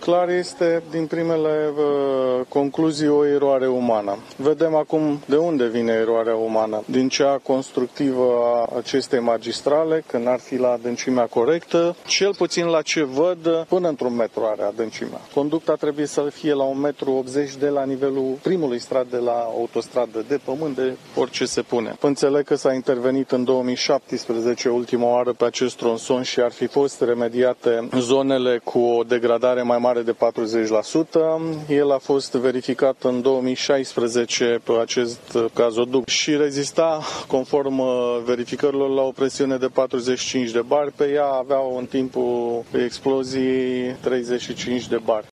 Clar este, din primele concluzii, o eroare umană. Vedem acum de unde vine eroarea umană. Din cea constructivă a acestei magistrale, când ar fi la adâncimea corectă, cel puțin la ce văd, până într-un metru are adâncimea. Conducta trebuie să fie la 1,80 m de la nivelul primului strat de la autostradă, de pământ, de orice se pune. Înțeleg că s-a intervenit în 2017 ultima oară pe acest tronson și ar fi fost remediate zonele cu o degradare mai mare de 40%. El a fost verificat în 2016 pe acest gazoduct și rezista, conform verificărilor, la o presiune de 45 de bar. Pe ea aveau în timpul exploziei 35 de bar.